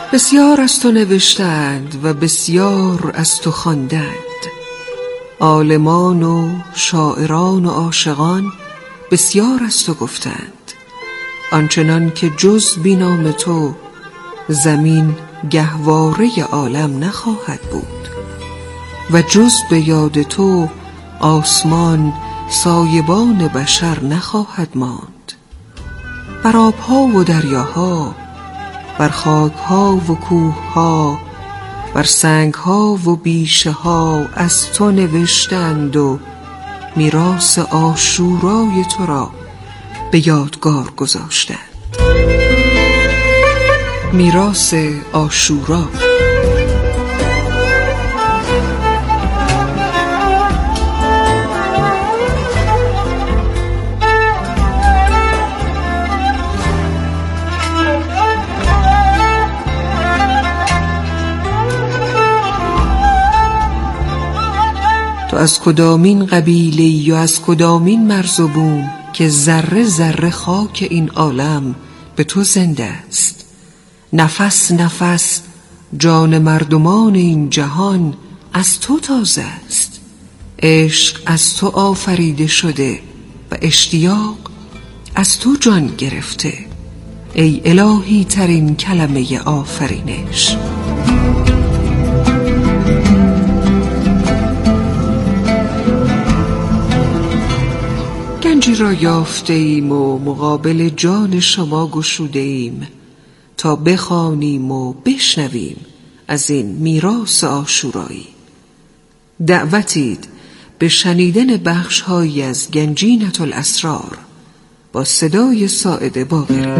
بسیار از تو نوشتند و بسیار از تو خواندند، عالمان و شاعران و عاشقان بسیار از تو گفتند. آنچنان که جز بی نام تو زمین گهواره عالم نخواهد بود و جز به یاد تو آسمان سایبان بشر نخواهد ماند. بر آبها و دریاها، بر خاکها و کوهها، بر سنگها و بیشه ها از تو نوشتند و میراث عاشورای تو را به یادگار گذاشتند. میراث عاشورا. تو از کدامین قبیله‌ای و از کدامین مرز و بوم که ذره ذره خاک این عالم به تو زنده است؟ نفس نفس جان مردمان این جهان از تو تازه است. عشق از تو آفریده شده و اشتیاق از تو جان گرفته، ای الهی ترین کلمه آفرینش. گنجی را یافته ایم و مقابل جان شما گشوده ایم تا بخوانیم و بشنویم از این میراث عاشورایی. دعوتید به شنیدن بخش‌هایی از گنجینة الاسرار با صدای ساعد باقری.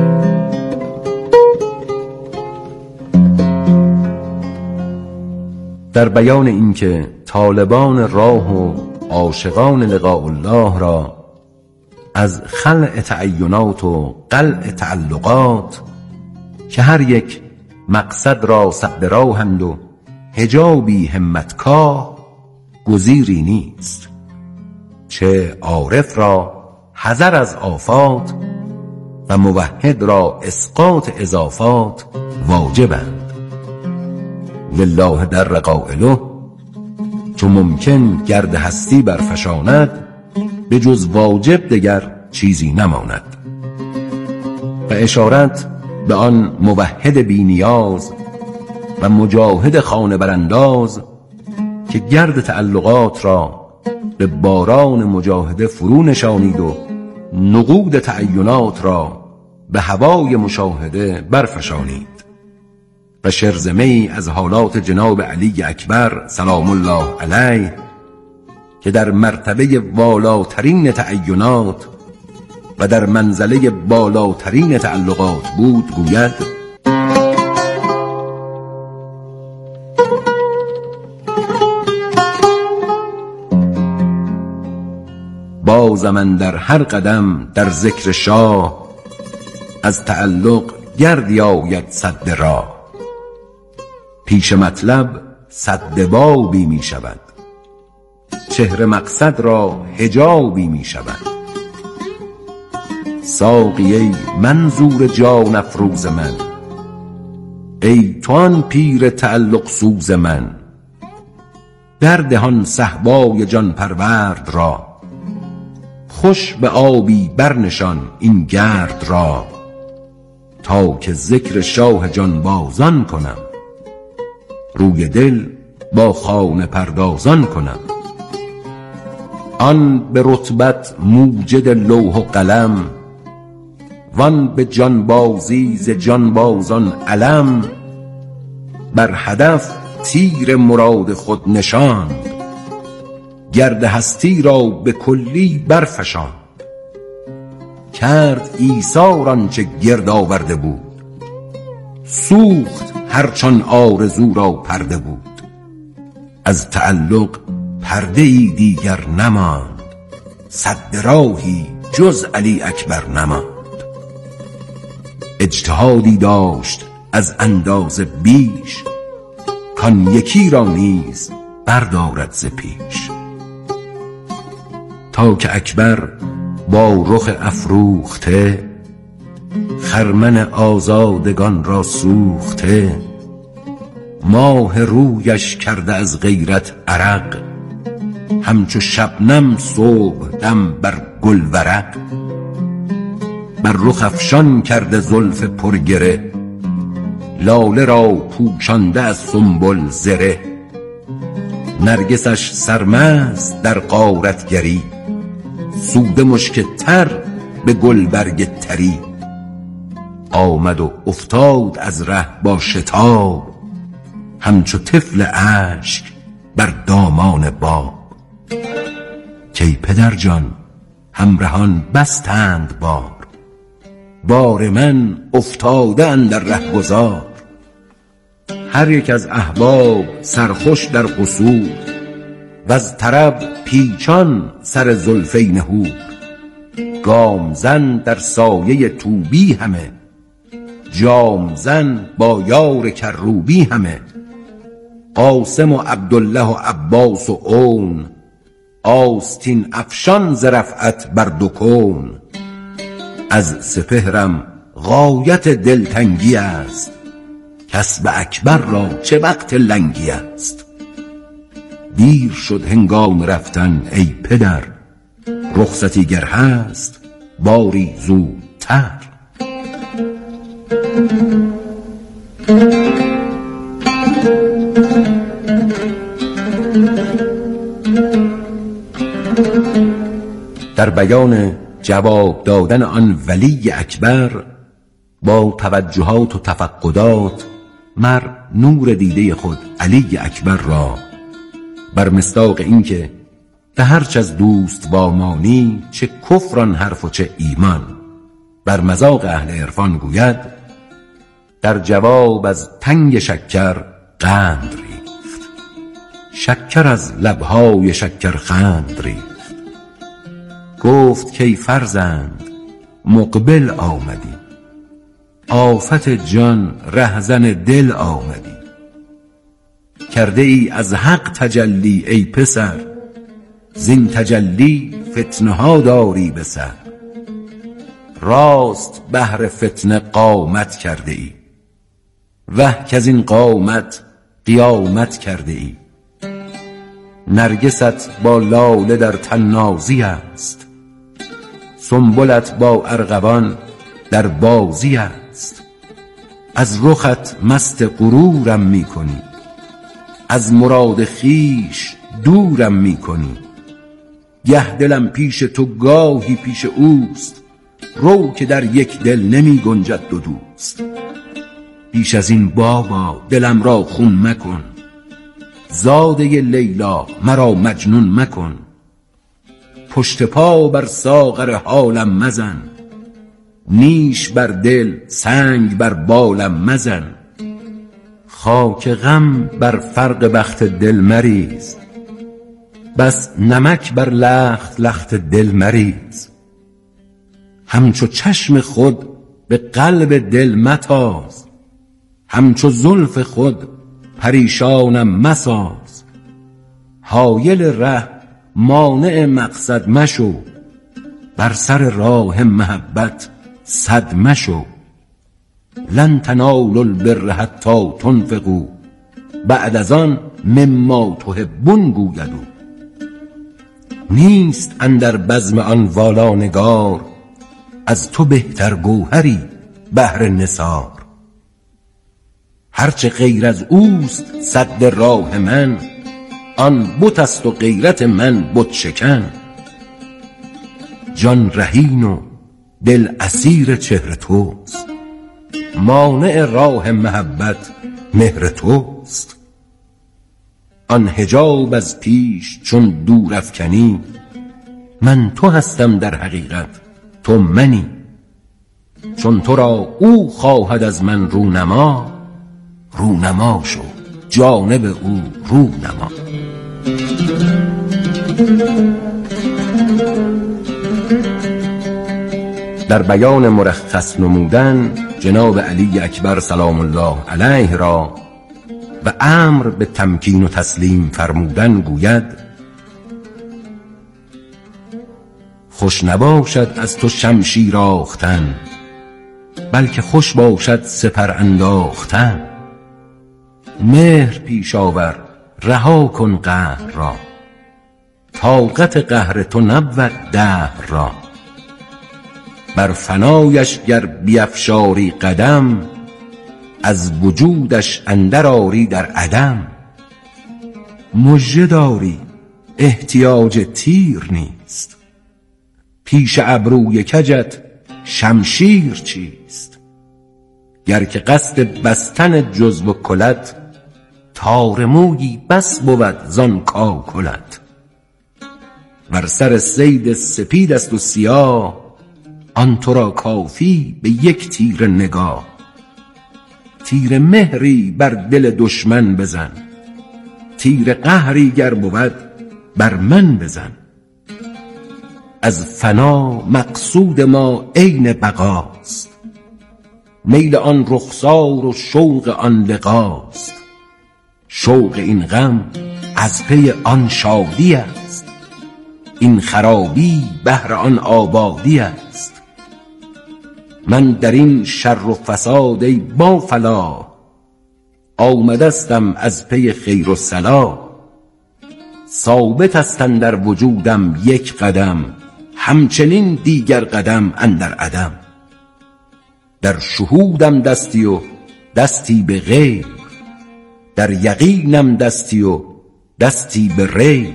در بیان اینکه طالبان راه و عاشقان لقاء الله را از خلع تعینات و قلع تعلقات که هر یک مقصد را سد راهند و حجابی همتکاه گزیری نیست، چه عارف را حذر از آفات و موحد را اسقاط اضافات واجبند. لله در قائله چو ممکن گرد هستی برفشاند، به جز واجب دگر چیزی نماند. و اشارت به آن موحد بی نیاز و مجاهد خانه برانداز که گرد تعلقات را به باران مجاهده فرو نشانید و نقود تعینات را به هوای مشاهده برفشانید. و شرزمه‌ای از حالات جناب علی اکبر سلام الله علیه که در مرتبه والاترین تعینات و در منزله بالاترین تعلقات بود گوید: بازم اندر هر قدم در ذکر شاه، از تعلق گردی آید سد راه. پیش مطلب سد بابی می شود، چهره مقصد را حجابی می شود. ساقی ای منظور جان افروز من، ای تو آن پیر تعلق سوز من. در دهان صهبای جان پرورد را، خوش به آبی برنشان این گرد را. تا که ذکر شاه جان بازان کنم، روی دل با خانه پردازان کنم. آن به رتبت موجد لوح و قلم، وان به جانبازی ز جانبازان علم. بر هدف تیر مراد خود نشاند، گرد هستی را به کلی برفشاند. کرد ایثار آنچه گرد آورده بود، سوخت هرچان آرزو را پرده بود. از تعلق پرده ای دیگر نماند، سد راهی جز علی اکبر نماند. اجتهادی داشت از اندازه بیش، کان یکی را نیز بردارد ز پیش. تا که اکبر با رخ افروخته، خرمن آزادگان را سوخته. ماه رویش کرده از غیرت عرق، همچو شبنم صبح دم بر گل ورق. بر رخ افشان کرده زلف پرگره، لاله را پوشانده از سنبل زره. نرگسش سرمست در غارتگری، سوده مشک تر به گلبرگ تری. آمد و افتاد از ره با شتاب، همچو طفل اشک بر دامان باب. کی پدر جان همرهان بستند بار، بار من افتاده اندر رهگذار. هر یک از احباب سرخوش در قصور، وز طرب پیچان سر زلفین حور. گام زن در سایه طوبی همه، جام زن با یار کروبی همه. قاسم و عبدالله و عباس و اون، آستین افشان ز رفعت بر دو کون. از سپهرم غایت دلتنگی است، کسب اکبر را چه وقت لنگی است. دیر شد هنگام رفتن ای پدر، رخصتی گر هست باری زودتر. در بیان جواب دادن آن ولی اکبر با توجهات و تفقدات، مر نور دیده خود علی اکبر را بر مصداق این که به هرچ از دوست وامانی، چه کفران حرف و چه ایمان، بر مذاق اهل عرفان گوید. در جواب از تنگ شکر قند ریخت، شکر از لبهای شکرخند ریخت. گفت کی فرزند مقبل آمدی، آفت جان رهزن دل آمدی. کرده ای از حق تجلی ای پسر، زین تجلی فتنه ها داری به سر. راست بهر فتنه قامت کرده ای، وه کز این قامت قیامت کرده ای. نرگست با لاله در طنازی است، سنبلت با ارغوان در بازی است. از رخت مست غرورم می کنی، از مراد خویش دورم می کنی. گه دلم پیش تو گاهی پیش اوست، رو که در یک دل نمی گنجد دو دوست. بیش از این بابا دلم را خون مکن، زاده لیلا مرا مجنون مکن. پشت پا بر ساغر حالم مزن، نیش بر دل سنگ بر بالم مزن. خاک غم بر فرق بخت دل مریز، بس نمک بر لخت لخت دل مریز. همچو چشم خود به قلب دل متاز، همچو زلف خود پریشانم مساز. حایل ره مانع مقصد مشو، بر سر راه محبت صد مشو. لن تنالوا البر حتی تنفقوا، بعد از آن مما تحبون گوید او. نیست اندر بزم آن والانگار، از تو بهتر گوهری بهر نثار. هرچه غیر از اوست سد راه من، آن بت است و غیرت من بت شکن. جان رهین و دل اسیر چهر توست، مانع راه محبت مهر توست. آن حجاب از پیش چون دور افکنی، من تو هستم در حقیقت تو منی. چون تو را او خواهد از من رونما، رونما شو جانب او رونما. در بیان مرخص نمودن جناب علی اکبر سلام الله علیه را و امر به تمکین و تسلیم فرمودن گوید: خوش نباشد از تو شمشیر آختن، بلکه خوش باشد سپر انداختن. مهر پیش آور رها کن قهر را، طاقت قهر تو نبود دهر را. بر فنایش گر بیفشاری قدم، از وجودش اندر آری در عدم. مژه داری احتیاج تیر نیست، پیش ابروی کجت شمشیر چیست. گر که قصد بستن جزو و کلت، تار مویی بس بود زان کاکلت. ور سر صید سپید است و سیاه، آن تو را کافی به یک تیر نگاه. تیر مهری بر دل دشمن بزن، تیر قهری گر بود بر من بزن. از فنا مقصود ما عین بقاست، میل آن رخسار و شوق آن لقاست. شوق این غم از پی آن شادی است، این خرابی بهر آن آبادی است. من در این شر و فساد ای با فلاح، آمدستم از پی خیر و صلاح. ثابت است اندر وجودم یک قدم، همچنین دیگر قدم اندر عدم. در شهودم دستی و دستی به غیب، در یقینم دستی و دستی به ریب.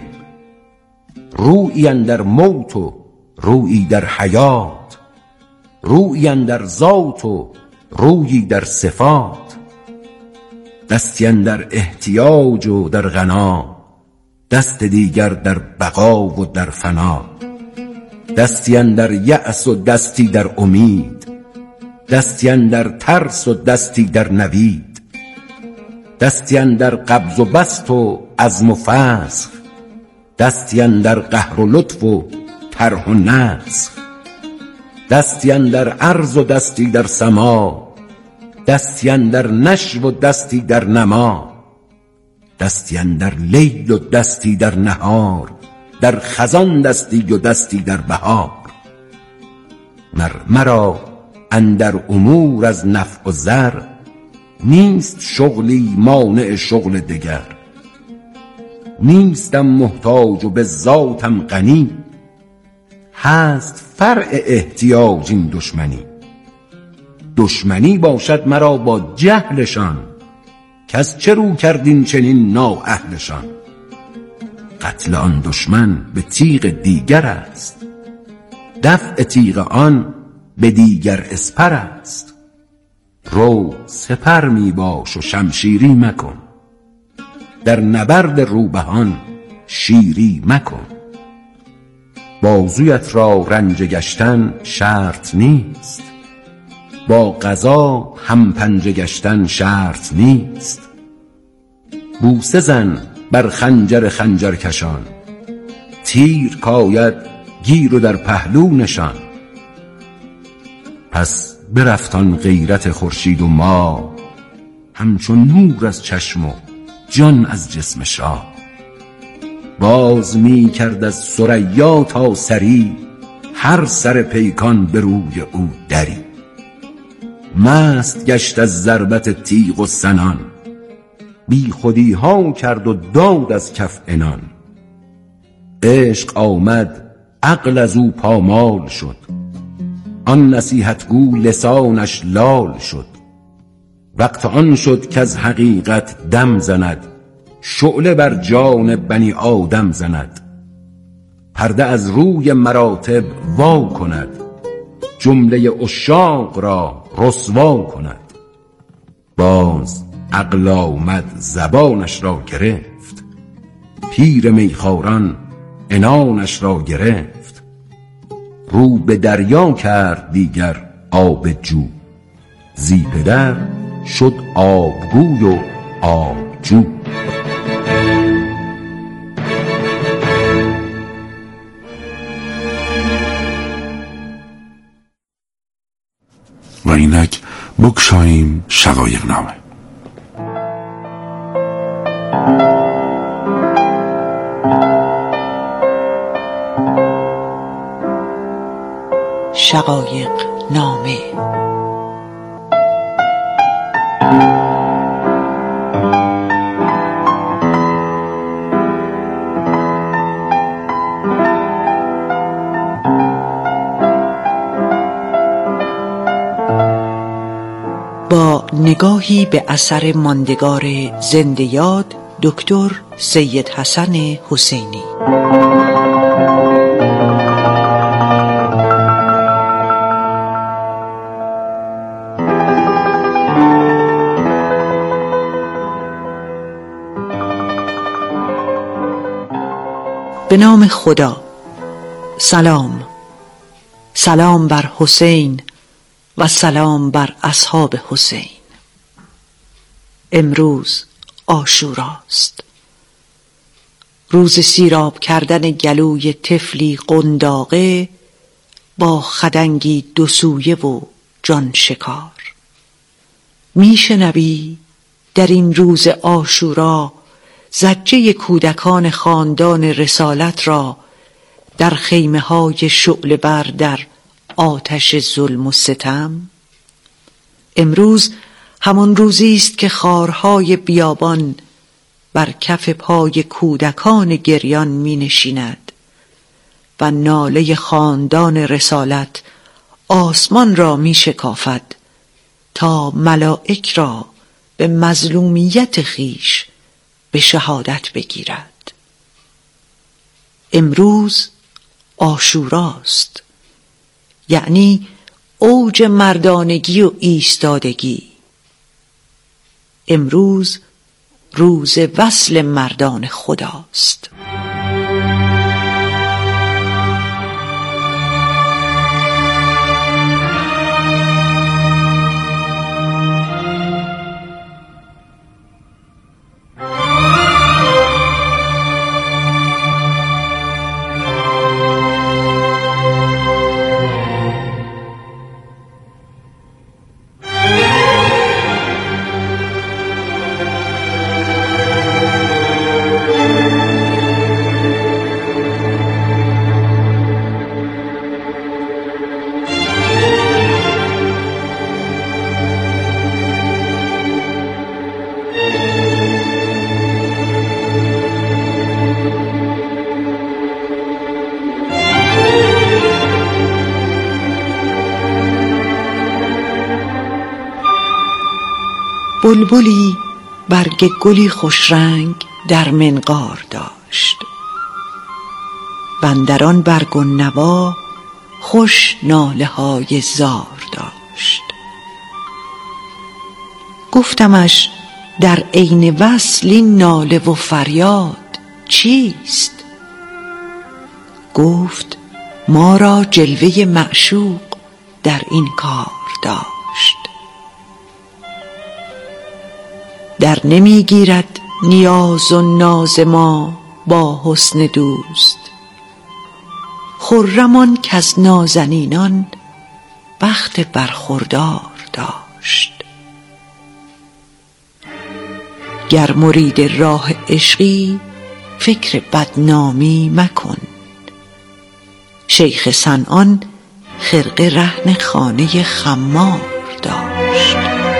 رویی اندر موت و رویی در حیات، رویی اندر ذات و رویی در صفات. دستی اندر احتیاج و در غنا، دست دیگر در بقا و در فنا. دستی اندر یأس و دستی در امید، دستی اندر ترس و دستی در نوید. دستی اندر قبض و بسط و عزم و فسخ، دستی اندر قهر و لطف و طرح و نسخ. دستی اندر عرض و دستی در سما، دستی اندر نشو و دستی در نما. دستی اندر لیل و دستی در نهار، در خزان دستی و دستی در بهار. مرا اندر امور از نفع و ضر، نیست شغلی مانع شغل دگر. نیستم محتاج و به ذاتم غنی، هست فرع احتیاج این دشمنی. دشمنی باشد مرا با جهلشان، کس چه رو کردین چنین نااهلشان. قتل آن دشمن به تیغ دیگر است، دفع تیغ آن به دیگر اسپر است. رو سپر می باش و شمشیری مکن، در نبرد روبهان شیری مکن. بازویت را رنج گشتن شرط نیست، با قضا هم پنجه گشتن شرط نیست. بوسه زن بر خنجر خنجرکشان، تیر کاید گیر و در پهلو نشان. پس برفت آن غیرت خورشید و ماه، همچون نور از چشم و جان از جسم شاه. باز می کرد از ثریا تا ثری، هر سر پیکان به روی او دری. مست گشت از ضربت تیغ و سنان، بی خودی ها کرد و داد از کف عنان. عشق آمد عقل از او پامال شد، آن نصیحت گو لسانش لال شد. وقت آن شد که از حقیقت دم زند، شعله بر جان بنی آدم زند. پرده از روی مراتب وا کند، جمله عشاق را رسوا کند. باز عقل آمد زبانش را گرفت، پیر میخواران عنانش را گرفت. رو به دریا کرد دیگر آب جو، زی پدر شد آبگوی و آبجو. و اینک بگشاییم شقایق نامه. شقایق نامه نگاهی به اثر ماندگار زنده یاد دکتر سید حسن حسینی. به نام خدا. سلام بر حسین و سلام بر اصحاب حسین. امروز عاشوراست، روز سیراب کردن گلوی طفلی قنداقه با خدنگی دو سویه و جان شکار. میشنوی در این روز عاشورا زجه کودکان خاندان رسالت را در خیمه های شعله بر در آتش ظلم و ستم؟ امروز همان روزی است که خارهای بیابان بر کف پای کودکان گریان می نشیند و ناله خاندان رسالت آسمان را می شکافد تا ملائک را به مظلومیت خیش به شهادت بگیرد. امروز عاشوراست، یعنی اوج مردانگی و ایستادگی. امروز روز وصل مردان خداست. بلبلی برگ گلی خوشرنگ در منقار داشت و اندر آن برگ و نوا خوش ناله های زار داشت. گفتمش در عین وصل این ناله و فریاد چیست؟ گفت ما را جلوه معشوق در این کار داشت. در نمیگیرد نیاز و ناز ما با حسن دوست، خرم کز نازنینان بخت برخوردار داشت. گر مرید راه عشقی فکر بدنامی مکن، شیخ صنعان خرقه رهن خانه خمار داشت.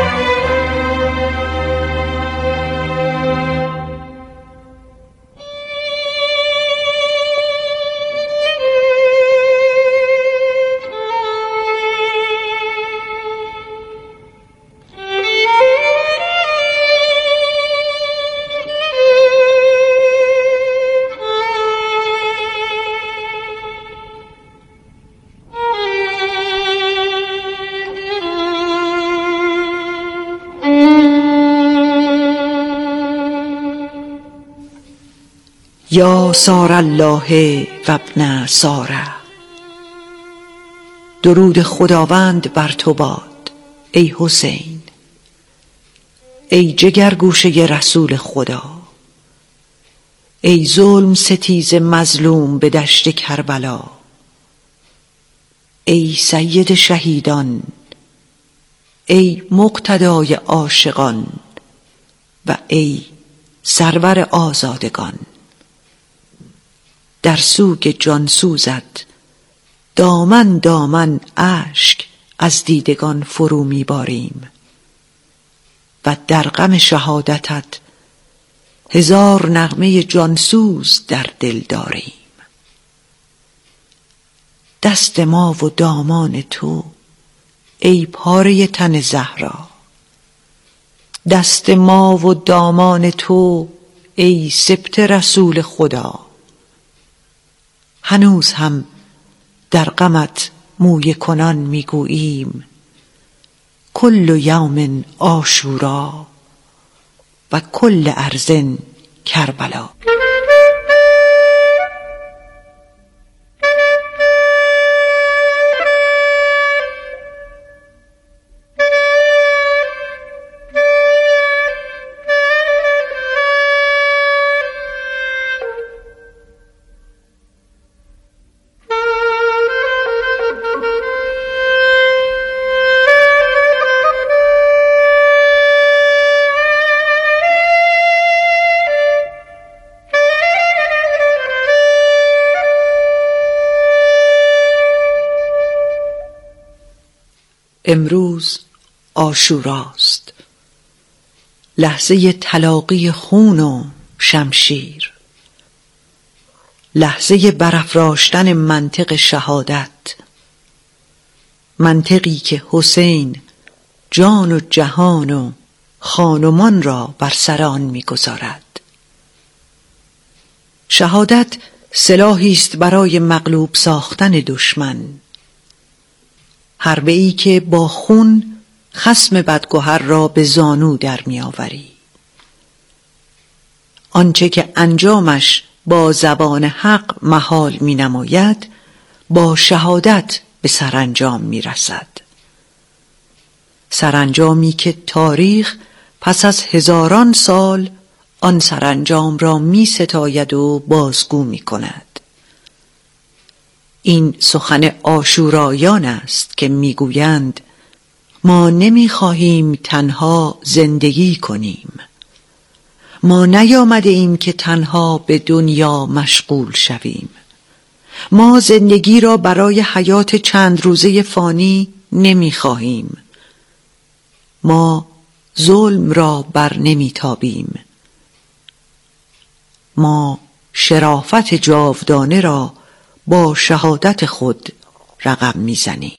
یا سار الله و ابن ساره. درود خداوند بر تو باد ای حسین، ای جگرگوشه رسول خدا، ای ظلم ستیز مظلوم به دشت کربلا، ای سید شهیدان، ای مقتدای عاشقان و ای سرور آزادگان. در سوگ جانسوزت دامن دامن اشک از دیدگان فرو میباریم و در غم شهادتت هزار نغمه جانسوز در دل داریم. دست ما و دامان تو ای پاره تن زهرا، دست ما و دامان تو ای سبط رسول خدا. هنوز هم در غمت مویه کنان میگوییم کل یوم عاشورا و کل ارض کربلا. امروز عاشوراست، لحظه تلاقی خون و شمشیر، لحظه برافراشتن منطق شهادت، منطقی که حسین جان و جهان و خانمان را بر سر آن می‌گذارد. شهادت سلاحی است برای مغلوب ساختن دشمن، حربه‌ای که با خون خصم بدگهر را به زانو در می‌آوری. آنچه که انجامش با زبان حق محال می‌نماید با شهادت به سرانجام می‌رسد. سرانجامی که تاریخ پس از هزاران سال آن سرانجام را می‌ستاید و بازگو می‌کند. این سخن عاشورایان است که میگویند ما نمیخواهیم تنها زندگی کنیم، ما نیامده ایم که تنها به دنیا مشغول شویم، ما زندگی را برای حیات چند روزه فانی نمیخواهیم، ما ظلم را بر نمیتابیم، ما شرافت جاودانه را با شهادت خود رقم میزنی.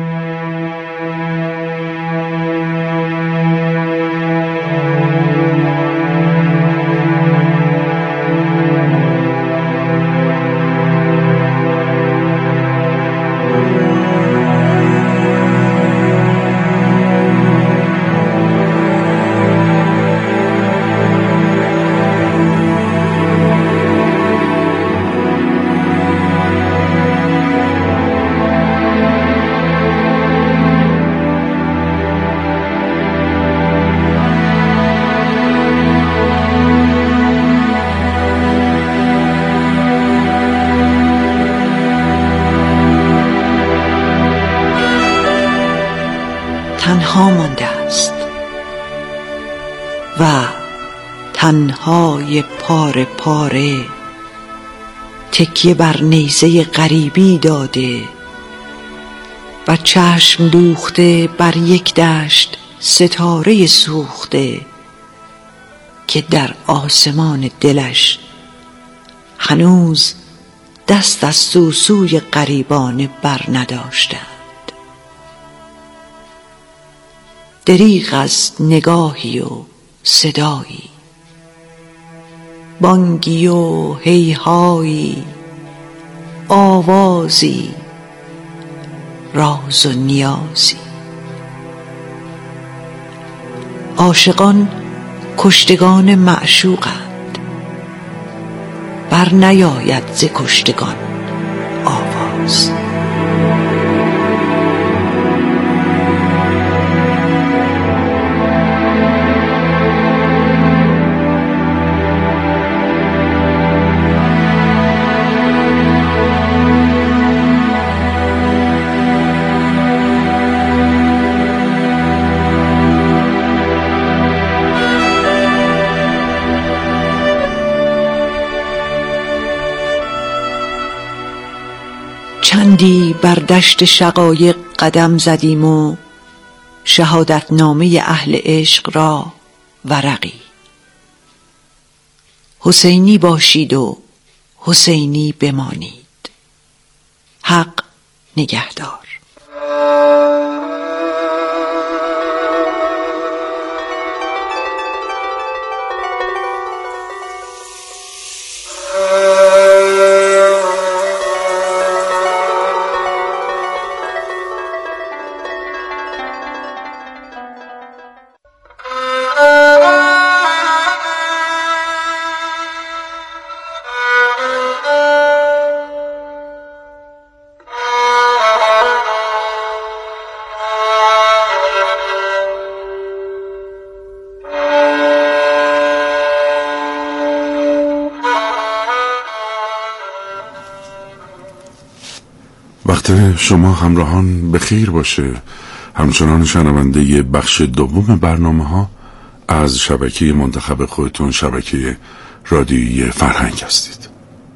تنها مانده است و تنهای پاره پاره تکیه بر نیزه غریبی داده و چشم دوخته بر یک دشت ستاره سوخته که در آسمان دلش هنوز دست از سوسوی غریبانه بر نداشتند. دریغ از نگاهی و صدایی، بانگی و هیهایی، آوازی، راز و نیازی. عاشقان کشتگان معشوقند، بر نیاید ز کشتگان آواز. چندی بر دشت شقایق قدم زدیم و شهادتنامه اهل عشق را ورقی. حسینی باشید و حسینی بمانید. حق نگهدار. خاطر شما همراهان به خیر باشه. همچنان شنونده بخش دوم برنامه‌ها از شبکه منتخب خودتون، شبکه رادیویی فرهنگ هستید.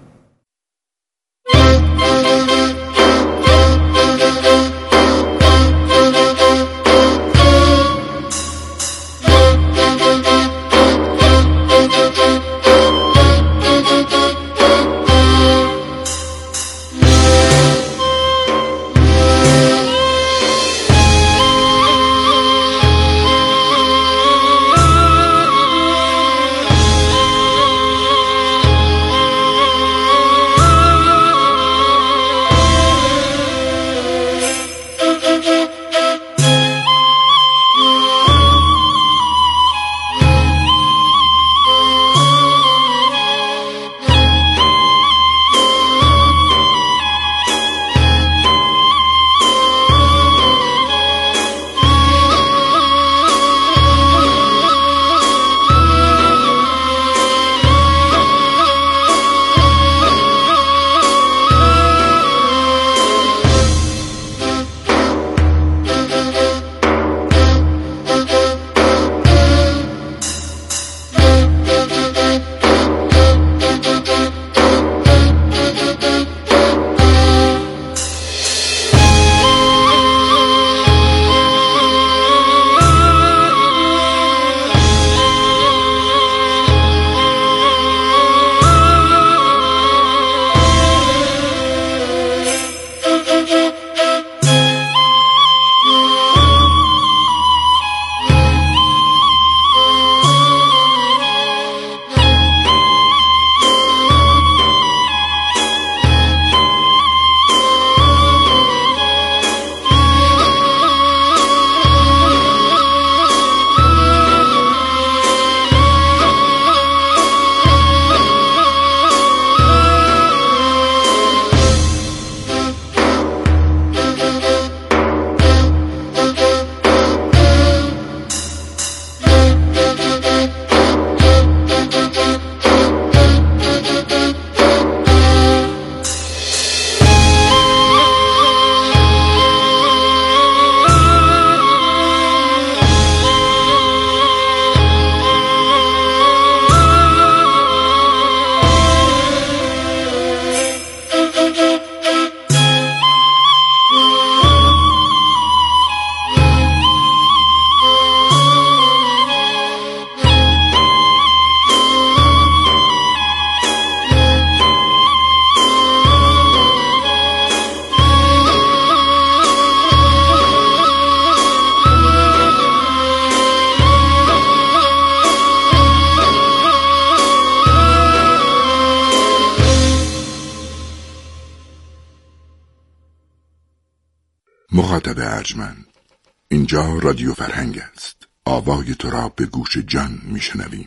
مخاطب ارجمند، اینجا رادیو فرهنگ است. آوای تو را به گوش جان میشنویم.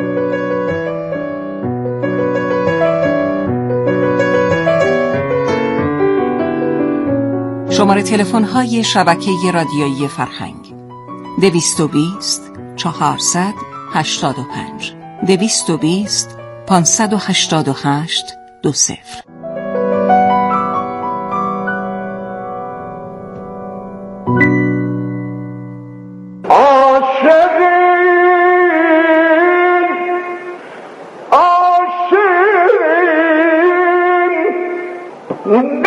شماره تلفن های شبکه رادیویی فرهنگ 220 400 85 220 588 20. عاشقین